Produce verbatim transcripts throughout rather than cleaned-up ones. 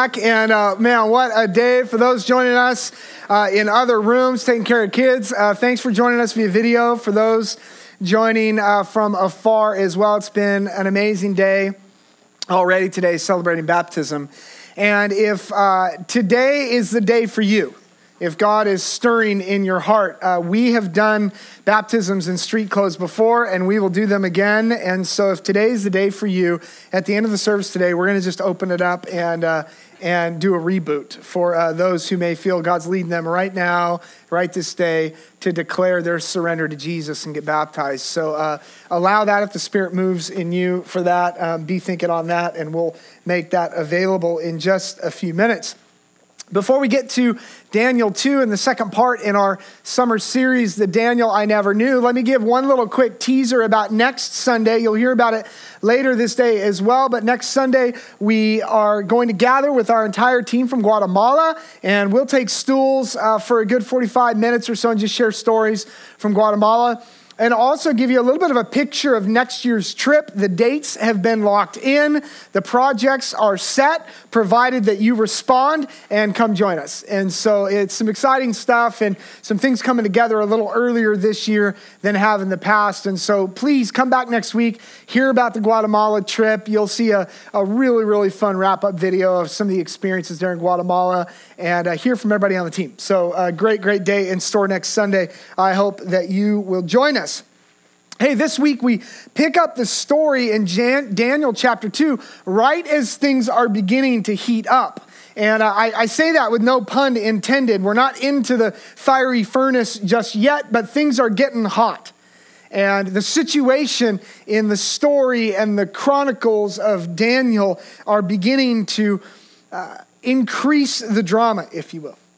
back, and uh, man, what a day for those joining us uh, in other rooms, taking care of kids. Uh, thanks for joining us via video. For those joining uh, from afar as well, it's been an amazing day already today, celebrating baptism. And if uh, today is the day for you, if God is stirring in your heart, uh, we have done baptisms in street clothes before, and we will do them again. And so if today is the day for you, at the end of the service today, we're going to just open it up and uh, and do a reboot for uh, those who may feel God's leading them right now, right this day, to declare their surrender to Jesus and get baptized. So uh, allow that if the Spirit moves in you for that. Um, be thinking on that, and we'll make that available in just a few minutes. Before we get to Daniel two and the second part in our summer series, The Daniel I Never Knew, let me give one little quick teaser about next Sunday. You'll hear about it later this day as well, but next Sunday we are going to gather with our entire team from Guatemala, and we'll take stools uh, for a good forty-five minutes or so and just share stories from Guatemala. And also give you a little bit of a picture of next year's trip. The dates have been locked in. The projects are set, provided that you respond and come join us. And so it's some exciting stuff and some things coming together a little earlier this year than have in the past. And so please come back next week, hear about the Guatemala trip. You'll see a, a really, really fun wrap-up video of some of the experiences there in Guatemala and uh, hear from everybody on the team. So a great, great day in store next Sunday. I hope that you will join us. Hey, this week we pick up the story in Jan- Daniel chapter two, right as things are beginning to heat up. And uh, I, I say that with no pun intended. We're not into the fiery furnace just yet, but things are getting hot. And the situation in the story and the chronicles of Daniel are beginning to uh, increase the drama, if you will.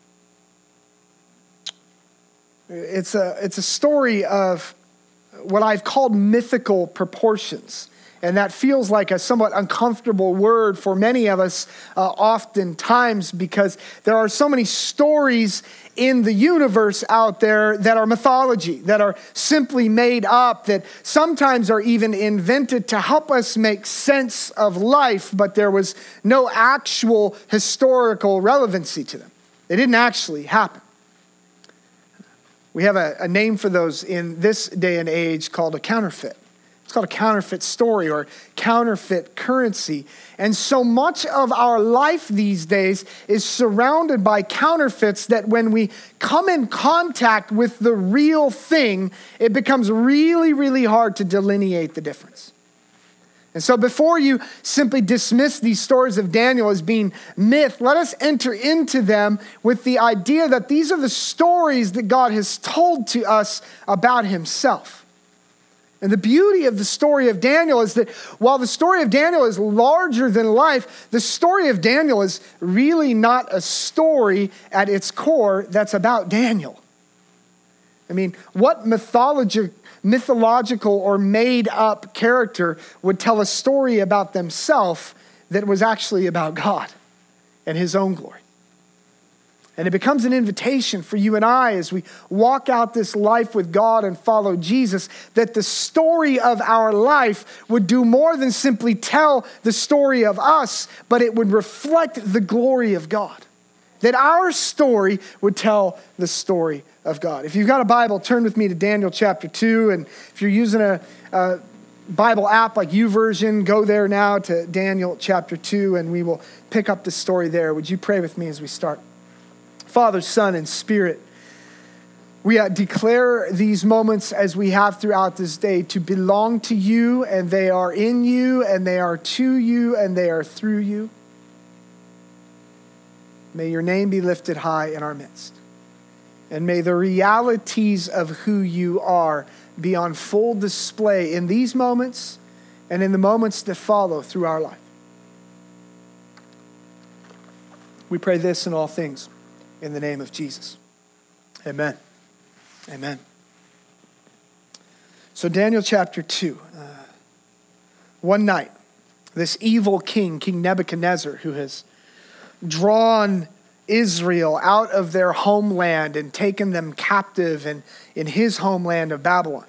It's a, it's a story of what I've called mythical proportions. And that feels like a somewhat uncomfortable word for many of us uh, oftentimes, because there are so many stories in the universe out there that are mythology, that are simply made up, that sometimes are even invented to help us make sense of life, but there was no actual historical relevancy to them. They didn't actually happen. We have a, a name for those in this day and age called a counterfeit. It's called a counterfeit story or counterfeit currency. And so much of our life these days is surrounded by counterfeits that when we come in contact with the real thing, it becomes really, really hard to delineate the difference. And so before you simply dismiss these stories of Daniel as being myth, let us enter into them with the idea that these are the stories that God has told to us about himself. And the beauty of the story of Daniel is that while the story of Daniel is larger than life, the story of Daniel is really not a story at its core that's about Daniel. I mean, what mythology, mythological or made-up character would tell a story about themselves that was actually about God and his own glory? And it becomes an invitation for you and I as we walk out this life with God and follow Jesus, that the story of our life would do more than simply tell the story of us, but it would reflect the glory of God. That our story would tell the story of God. If you've got a Bible, turn with me to Daniel chapter two. And if you're using a, a Bible app like YouVersion, go there now to Daniel chapter two, and we will pick up the story there. Would you pray with me as we start? Father, Son, and Spirit, we uh, declare these moments as we have throughout this day to belong to you, and they are in you, and they are to you, and they are through you. May your name be lifted high in our midst. And may the realities of who you are be on full display in these moments and in the moments that follow through our life. We pray this in all things in the name of Jesus. Amen. Amen. So Daniel chapter two. Uh, one night, this evil king, King Nebuchadnezzar, who has drawn Israel out of their homeland and taken them captive in, in his homeland of Babylon.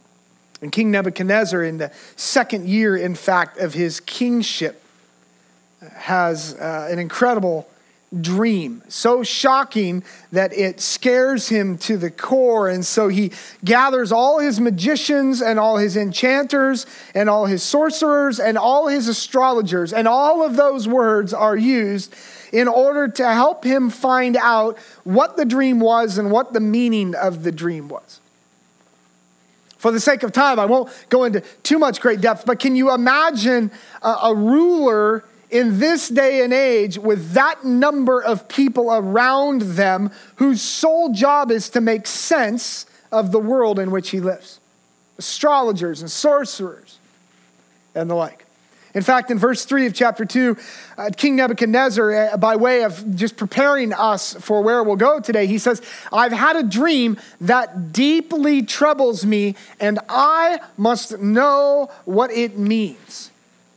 And King Nebuchadnezzar, in the second year, in fact, of his kingship, has uh, an incredible dream, so shocking that it scares him to the core. And so he gathers all his magicians and all his enchanters and all his sorcerers and all his astrologers. And all of those words are used in order to help him find out what the dream was and what the meaning of the dream was. For the sake of time, I won't go into too much great depth, but can you imagine a, a ruler in this day and age with that number of people around them whose sole job is to make sense of the world in which he lives? Astrologers and sorcerers and the like. In fact, in verse three of chapter two, uh, King Nebuchadnezzar, uh, by way of just preparing us for where we'll go today, he says, I've had a dream that deeply troubles me, and I must know what it means.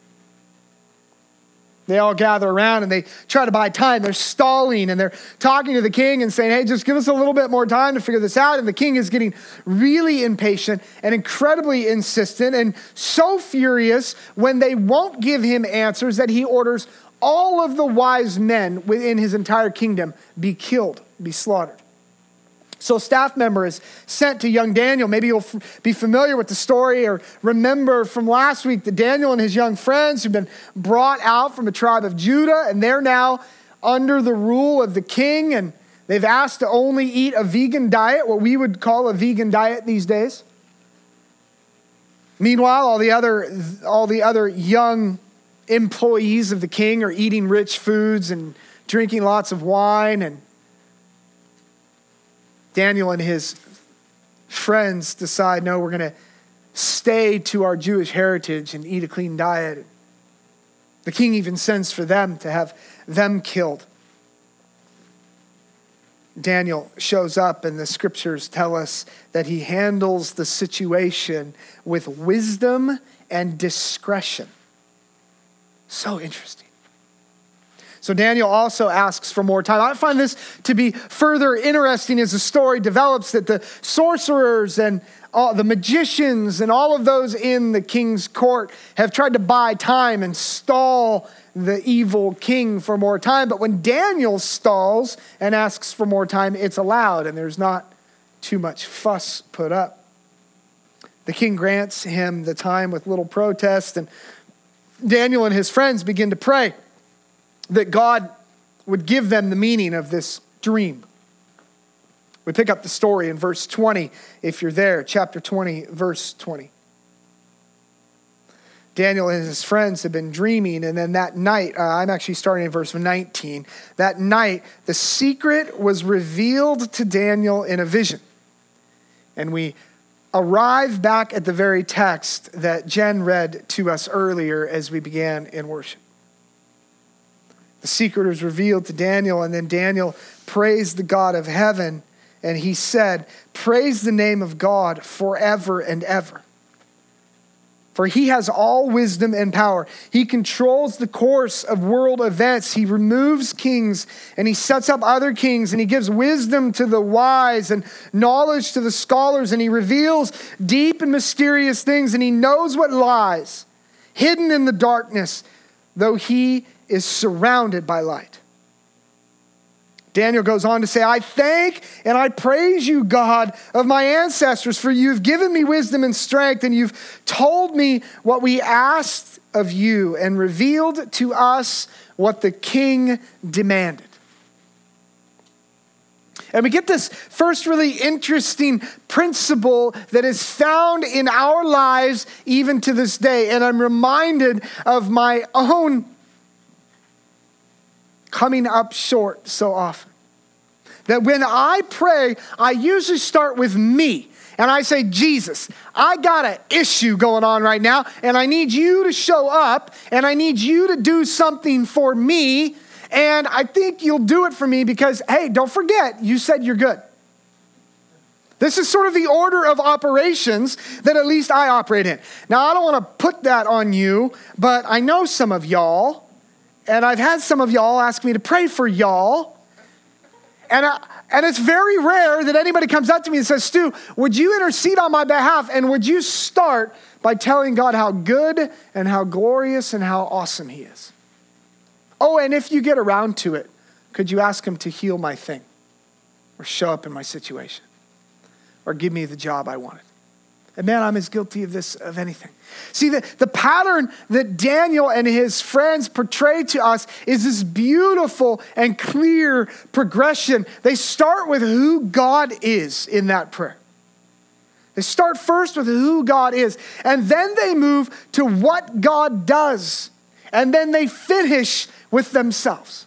They all gather around and they try to buy time. They're stalling and they're talking to the king and saying, hey, just give us a little bit more time to figure this out. And the king is getting really impatient and incredibly insistent and so furious when they won't give him answers that he orders all of the wise men within his entire kingdom be killed, be slaughtered. So a staff member is sent to young Daniel. Maybe you'll f- be familiar with the story or remember from last week that Daniel and his young friends who've been brought out from the tribe of Judah, and they're now under the rule of the king, and they've asked to only eat a vegan diet, what we would call a vegan diet these days. Meanwhile, all the other, all the other young employees of the king are eating rich foods and drinking lots of wine, and Daniel and his friends decide, no, we're going to stay to our Jewish heritage and eat a clean diet. The king even sends for them to have them killed. Daniel shows up, and the scriptures tell us that he handles the situation with wisdom and discretion. So interesting. So Daniel also asks for more time. I find this to be further interesting as the story develops, that the sorcerers and all the magicians and all of those in the king's court have tried to buy time and stall the evil king for more time. But when Daniel stalls and asks for more time, it's allowed, and there's not too much fuss put up. The king grants him the time with little protest, and Daniel and his friends begin to pray that God would give them the meaning of this dream. We pick up the story in verse twenty, if you're there, chapter twenty, verse twenty. Daniel and his friends have been dreaming, and then that night, uh, I'm actually starting in verse nineteen. That night, the secret was revealed to Daniel in a vision. And we arrive back at the very text that Jen read to us earlier as we began in worship. The secret was revealed to Daniel, and then Daniel praised the God of heaven, and he said, praise the name of God forever and ever. For he has all wisdom and power. He controls the course of world events. He removes kings and he sets up other kings, and he gives wisdom to the wise and knowledge to the scholars, and he reveals deep and mysterious things, and he knows what lies hidden in the darkness, though he is surrounded by light. Daniel goes on to say, I thank and I praise you, God of my ancestors, for you've given me wisdom and strength, and you've told me what we asked of you and revealed to us what the king demanded. And we get this first really interesting principle that is found in our lives even to this day. And I'm reminded of my own coming up short so often. That when I pray, I usually start with me. And I say, Jesus, I got an issue going on right now, and I need you to show up, and I need you to do something for me. And I think you'll do it for me because, hey, don't forget, you said you're good. This is sort of the order of operations that at least I operate in. Now, I don't want to put that on you, but I know some of y'all, and I've had some of y'all ask me to pray for y'all. And, I, and it's very rare that anybody comes up to me and says, Stu, would you intercede on my behalf? And would you start by telling God how good and how glorious and how awesome he is? Oh, and if you get around to it, could you ask him to heal my thing or show up in my situation or give me the job I wanted? And man, I'm as guilty of this of anything. See, the, the pattern that Daniel and his friends portray to us is this beautiful and clear progression. They start with who God is in that prayer. They start first with who God is, and then they move to what God does, and then they finish with themselves.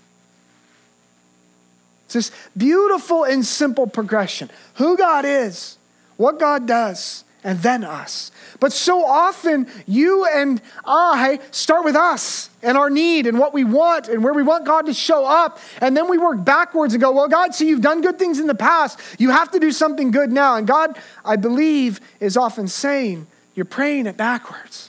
It's this beautiful and simple progression. Who God is, what God does, and then us. But so often, you and I start with us and our need and what we want and where we want God to show up. And then we work backwards and go, well, God, see, you've done good things in the past. You have to do something good now. And God, I believe, is often saying, you're praying it backwards.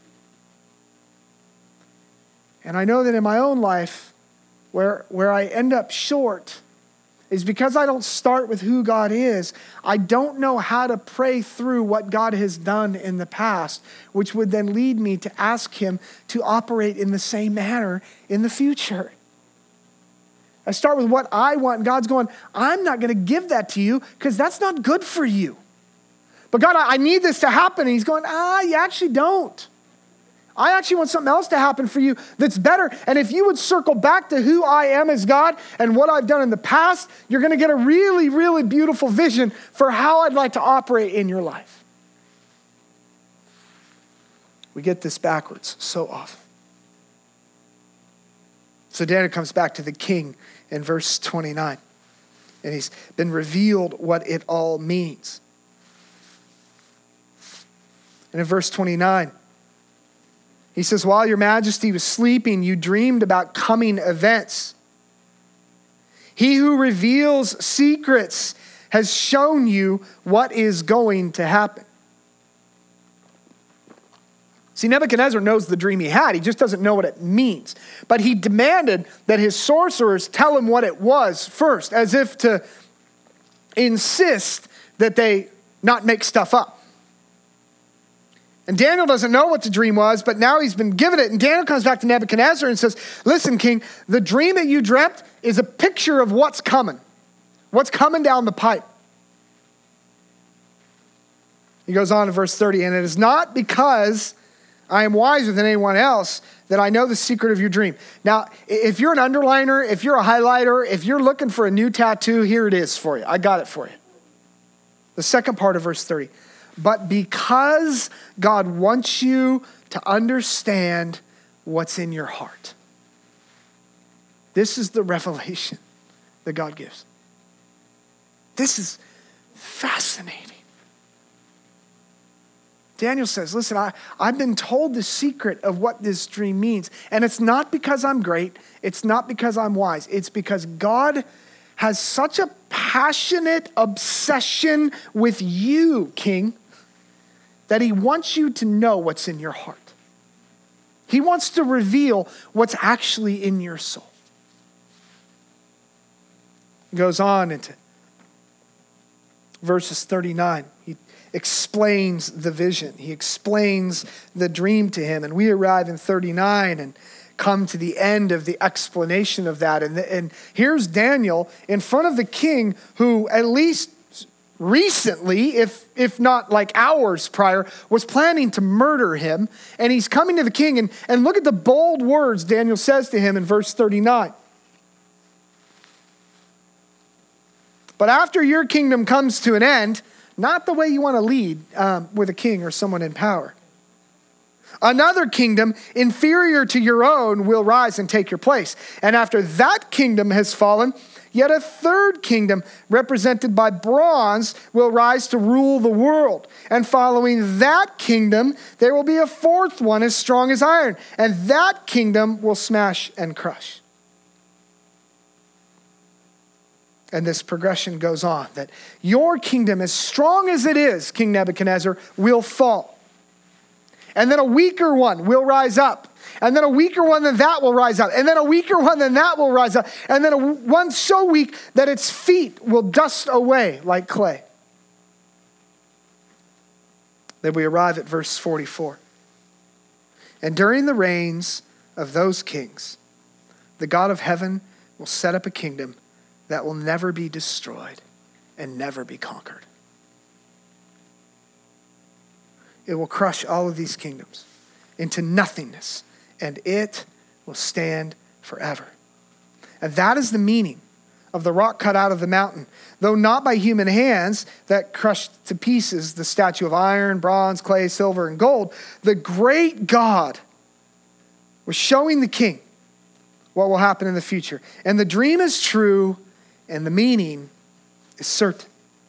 And I know that in my own life, where, where I end up short is because I don't start with who God is. I don't know how to pray through what God has done in the past, which would then lead me to ask him to operate in the same manner in the future. I start with what I want, and God's going, I'm not going to give that to you because that's not good for you. But God, I need this to happen. And he's going, ah, you actually don't. I actually want something else to happen for you that's better. And if you would circle back to who I am as God and what I've done in the past, you're going to get a really, really beautiful vision for how I'd like to operate in your life. We get this backwards so often. So Daniel comes back to the king in verse twenty-nine, and he's been revealed what it all means. And in verse twenty-nine, he says, while your majesty was sleeping, you dreamed about coming events. He who reveals secrets has shown you what is going to happen. See, Nebuchadnezzar knows the dream he had. He just doesn't know what it means. But he demanded that his sorcerers tell him what it was first, as if to insist that they not make stuff up. And Daniel doesn't know what the dream was, but now he's been given it. And Daniel comes back to Nebuchadnezzar and says, listen, king, the dream that you dreamt is a picture of what's coming. What's coming down the pipe. He goes on in verse thirty, and it is not because I am wiser than anyone else that I know the secret of your dream. Now, if you're an underliner, if you're a highlighter, if you're looking for a new tattoo, here it is for you. I got it for you. The second part of verse thirty. But because God wants you to understand what's in your heart. This is the revelation that God gives. This is fascinating. Daniel says, listen, I, I've been told the secret of what this dream means. And it's not because I'm great. It's not because I'm wise. It's because God has such a passionate obsession with you, king, that he wants you to know what's in your heart. He wants to reveal what's actually in your soul. He goes on into verses thirty-nine. He explains the vision. He explains the dream to him. And we arrive in thirty-nine and come to the end of the explanation of that. And, the, and here's Daniel in front of the king who at least recently, if if not like hours prior, was planning to murder him. And he's coming to the king. And, and look at the bold words Daniel says to him in verse thirty-nine. But after your kingdom comes to an end, not the way you want to lead um, with a king or someone in power. Another kingdom inferior to your own will rise and take your place. And after that kingdom has fallen, yet a third kingdom represented by bronze will rise to rule the world. And following that kingdom, there will be a fourth one as strong as iron. And that kingdom will smash and crush. And this progression goes on, that your kingdom, as strong as it is, King Nebuchadnezzar, will fall. And then a weaker one will rise up. And then a weaker one than that will rise up. And then a weaker one than that will rise up. And then a one so weak that its feet will dust away like clay. Then we arrive at verse forty-four. And during the reigns of those kings, the God of heaven will set up a kingdom that will never be destroyed and never be conquered. It will crush all of these kingdoms into nothingness, and it will stand forever. And that is the meaning of the rock cut out of the mountain. Though not by human hands that crushed to pieces the statue of iron, bronze, clay, silver, and gold, the great God was showing the king what will happen in the future. And the dream is true, and the meaning is certain.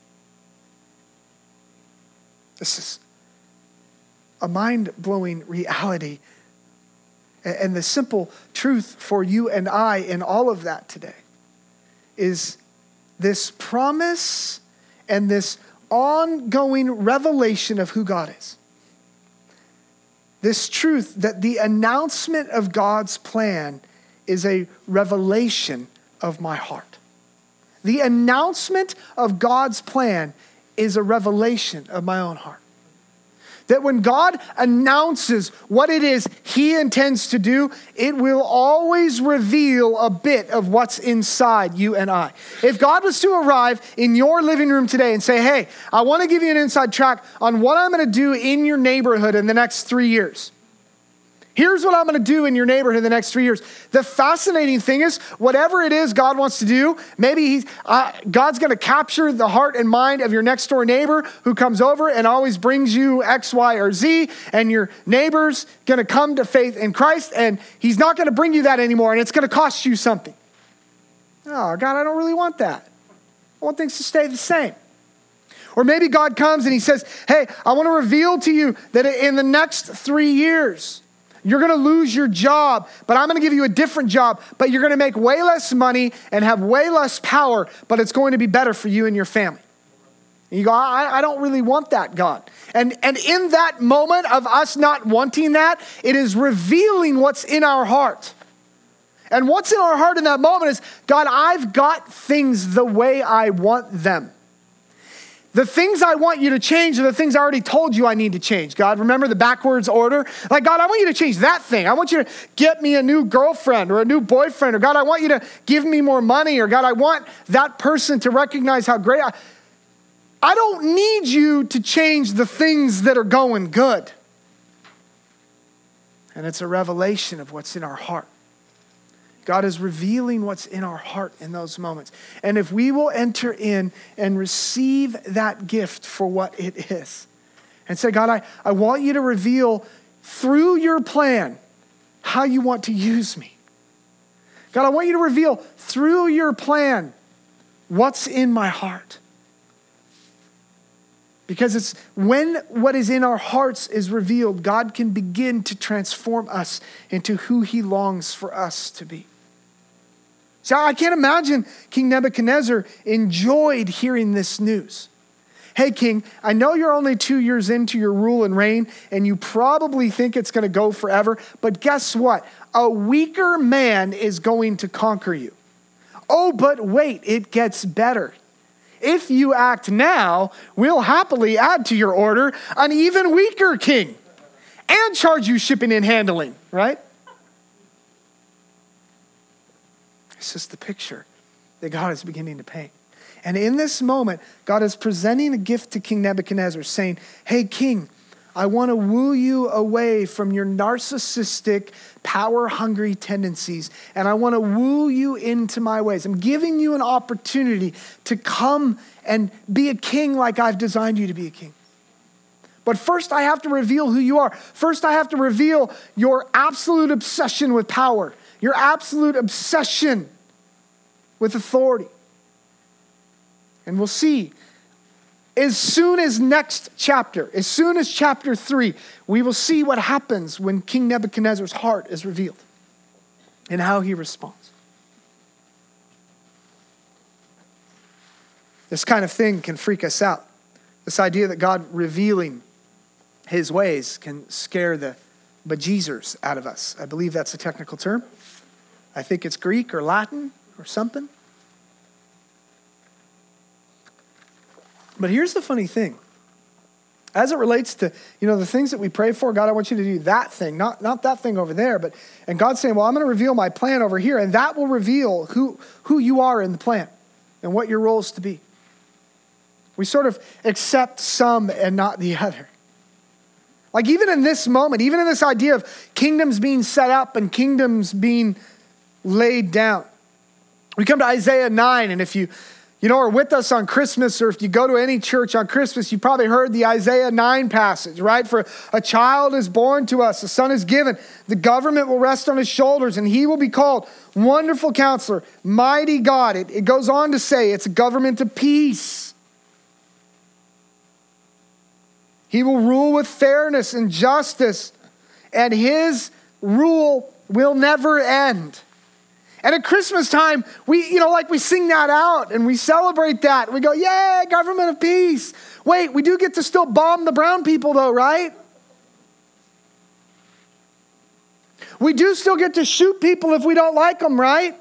This is a mind-blowing reality. And the simple truth for you and I in all of that today is this promise and this ongoing revelation of who God is. This truth that the announcement of God's plan is a revelation of my heart. The announcement of God's plan is a revelation of my own heart. That when God announces what it is he intends to do, it will always reveal a bit of what's inside you and I. If God was to arrive in your living room today and say, hey, I want to give you an inside track on what I'm going to do in your neighborhood in the next three years. Here's what I'm going to do in your neighborhood in the next three years. The fascinating thing is, whatever it is God wants to do, maybe he's, uh, God's going to capture the heart and mind of your next door neighbor who comes over and always brings you X, Y, or Z, and your neighbor's going to come to faith in Christ, and he's not going to bring you that anymore, and it's going to cost you something. Oh, God, I don't really want that. I want things to stay the same. Or maybe God comes and he says, hey, I want to reveal to you that in the next three years, you're going to lose your job, but I'm going to give you a different job, but you're going to make way less money and have way less power, but it's going to be better for you and your family. And you go, I, I don't really want that, God. And, and in that moment of us not wanting that, it is revealing what's in our heart. And what's in our heart in that moment is, God, I've got things the way I want them. The things I want you to change are the things I already told you I need to change. God, remember the backwards order? Like, God, I want you to change that thing. I want you to get me a new girlfriend or a new boyfriend. Or God, I want you to give me more money. Or God, I want that person to recognize how great I... I don't need you to change the things that are going good. And it's a revelation of what's in our heart. God is revealing what's in our heart in those moments. And if we will enter in and receive that gift for what it is and say, God, I, I want you to reveal through your plan how you want to use me. God, I want you to reveal through your plan what's in my heart. Because it's when what is in our hearts is revealed, God can begin to transform us into who he longs for us to be. So I can't imagine King Nebuchadnezzar enjoyed hearing this news. Hey, King, I know you're only two years into your rule and reign, and you probably think it's going to go forever, but guess what? A weaker man is going to conquer you. Oh, but wait, it gets better. If you act now, we'll happily add to your order an even weaker king and charge you shipping and handling, right? This is the picture that God is beginning to paint. And in this moment, God is presenting a gift to King Nebuchadnezzar, saying, hey, King, I want to woo you away from your narcissistic, power-hungry tendencies, and I want to woo you into my ways. I'm giving you an opportunity to come and be a king like I've designed you to be a king. But first, I have to reveal who you are. First, I have to reveal your absolute obsession with power, your absolute obsession with authority. And we'll see, as soon as next chapter, as soon as chapter three, we will see what happens when King Nebuchadnezzar's heart is revealed and how he responds. This kind of thing can freak us out. This idea that God revealing his ways can scare the bejesus out of us. I believe that's a technical term. I think it's Greek or Latin or something. But here's the funny thing. As it relates to, you know, the things that we pray for, God, I want you to do that thing, not, not that thing over there. But and God's saying, well, I'm going to reveal my plan over here, and that will reveal who, who you are in the plan and what your role is to be. We sort of accept some and not the other. Like even in this moment, even in this idea of kingdoms being set up and kingdoms being laid down. We come to Isaiah nine, and if you You know, are with us on Christmas, or if you go to any church on Christmas, you probably heard the Isaiah nine passage, right? For a child is born to us, a son is given. The government will rest on his shoulders, and he will be called Wonderful Counselor, Mighty God. It, it goes on to say it's a government of peace. He will rule with fairness and justice, and his rule will never end. And at Christmas time, we, you know, like we sing that out and we celebrate that. We go, yeah, government of peace. Wait, we do get to still bomb the brown people though, right? We do still get to shoot people if we don't like them, right?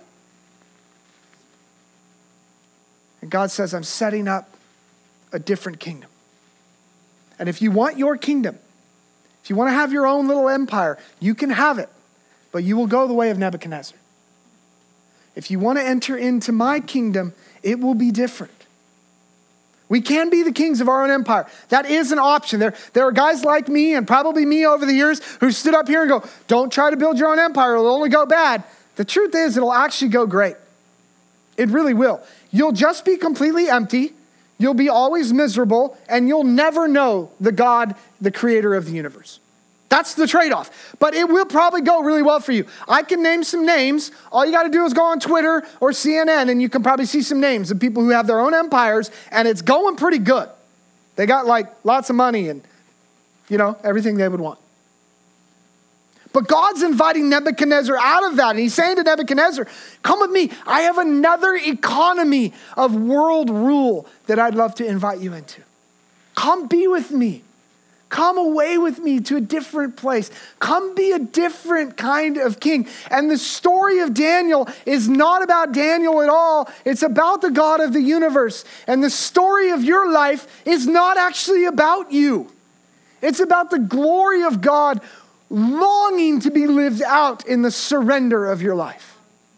And God says, I'm setting up a different kingdom. And if you want your kingdom, if you want to have your own little empire, you can have it, but you will go the way of Nebuchadnezzar. If you want to enter into my kingdom, it will be different. We can be the kings of our own empire. That is an option. There, there are guys like me and probably me over the years who stood up here and go, don't try to build your own empire. It'll only go bad. The truth is it'll actually go great. It really will. You'll just be completely empty. You'll be always miserable, and you'll never know the God, the creator of the universe. That's the trade-off. But it will probably go really well for you. I can name some names. All you got to do is go on Twitter or C N N, and you can probably see some names of people who have their own empires, and it's going pretty good. They got like lots of money and, you know, everything they would want. But God's inviting Nebuchadnezzar out of that. And he's saying to Nebuchadnezzar, come with me. I have another economy of world rule that I'd love to invite you into. Come be with me. Come away with me to a different place. Come be a different kind of king. And the story of Daniel is not about Daniel at all. It's about the God of the universe. And the story of your life is not actually about you. It's about the glory of God longing to be lived out in the surrender of your life.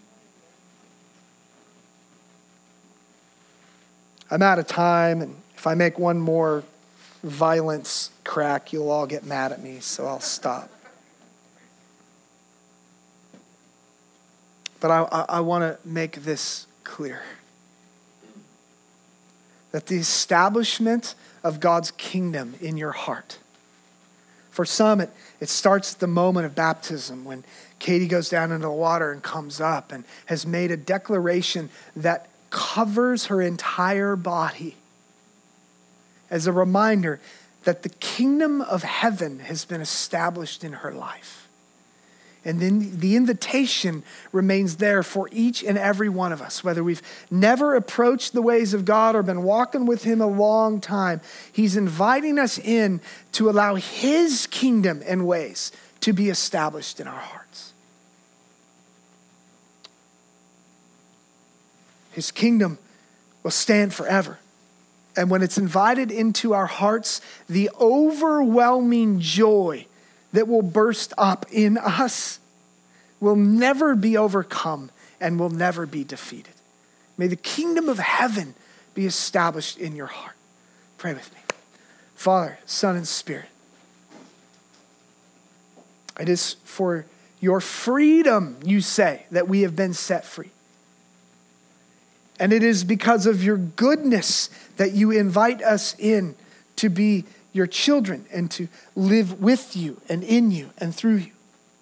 I'm out of time, and if I make one more violence crack, you'll all get mad at me, so I'll stop. But I, I, I want to make this clear. That the establishment of God's kingdom in your heart, for some, it, it starts at the moment of baptism when Katie goes down into the water and comes up and has made a declaration that covers her entire body as a reminder that the kingdom of heaven has been established in her life. And then the invitation remains there for each and every one of us, whether we've never approached the ways of God or been walking with him a long time. He's inviting us in to allow his kingdom and ways to be established in our hearts. His kingdom will stand forever. And when it's invited into our hearts, the overwhelming joy that will burst up in us will never be overcome and will never be defeated. May the kingdom of heaven be established in your heart. Pray with me. Father, Son, and Spirit, it is for your freedom, you say, that we have been set free. And it is because of your goodness that you invite us in to be your children and to live with you and in you and through you.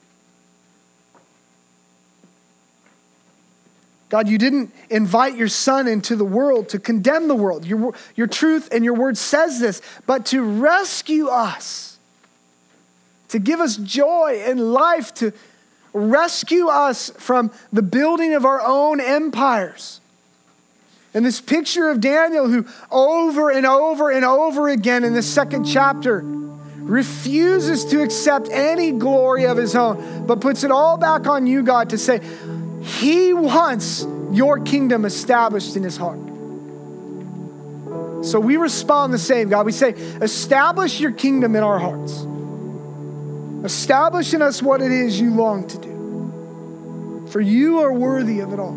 God, you didn't invite your son into the world to condemn the world. Your, your truth and your word says this, but to rescue us, to give us joy and life, to rescue us from the building of our own empires. And this picture of Daniel, who over and over and over again in the second chapter refuses to accept any glory of his own, but puts it all back on you, God, to say he wants your kingdom established in his heart. So we respond the same, God. We say, establish your kingdom in our hearts. Establish in us what it is you long to do. For you are worthy of it all.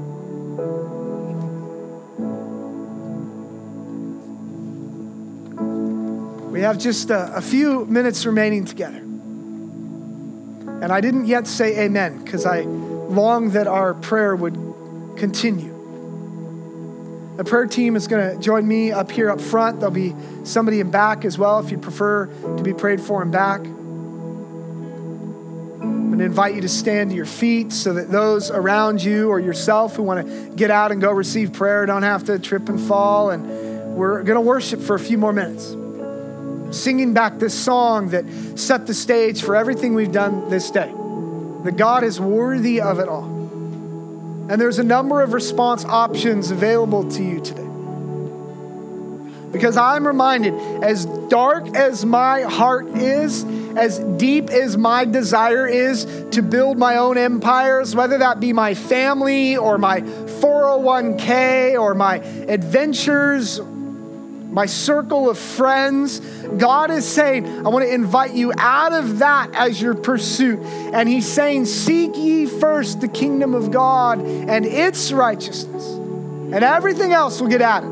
We have just a, a few minutes remaining together. And I didn't yet say amen because I long that our prayer would continue. The prayer team is going to join me up here up front. There'll be somebody in back as well if you prefer to be prayed for in back. I'm going to invite you to stand to your feet so that those around you or yourself who want to get out and go receive prayer don't have to trip and fall. And we're going to worship for a few more minutes, singing back this song that set the stage for everything we've done this day. That God is worthy of it all. And there's a number of response options available to you today. Because I'm reminded, as dark as my heart is, as deep as my desire is to build my own empires, whether that be my family or my four oh one k or my adventures, my circle of friends, God is saying, I want to invite you out of that as your pursuit. And he's saying, seek ye first the kingdom of God and its righteousness, and everything else will get added.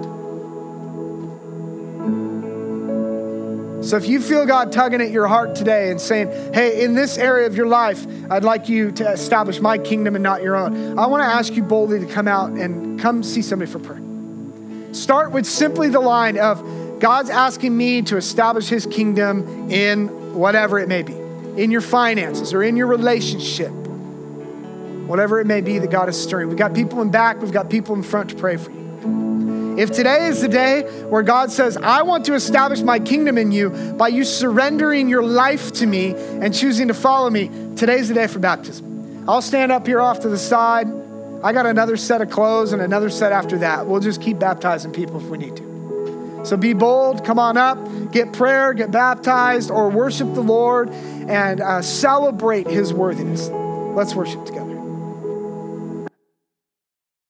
So if you feel God tugging at your heart today and saying, hey, in this area of your life, I'd like you to establish my kingdom and not your own, I want to ask you boldly to come out and come see somebody for prayer. Start with simply the line of, God's asking me to establish his kingdom in whatever it may be, in your finances or in your relationship, whatever it may be that God is stirring. We've got people in back, we've got people in front to pray for you. If today is the day where God says, I want to establish my kingdom in you by you surrendering your life to me and choosing to follow me, today's the day for baptism. I'll stand up here off to the side. I got another set of clothes and another set after that. We'll just keep baptizing people if we need to. So be bold, come on up, get prayer, get baptized, or worship the Lord and uh, celebrate his worthiness. Let's worship together.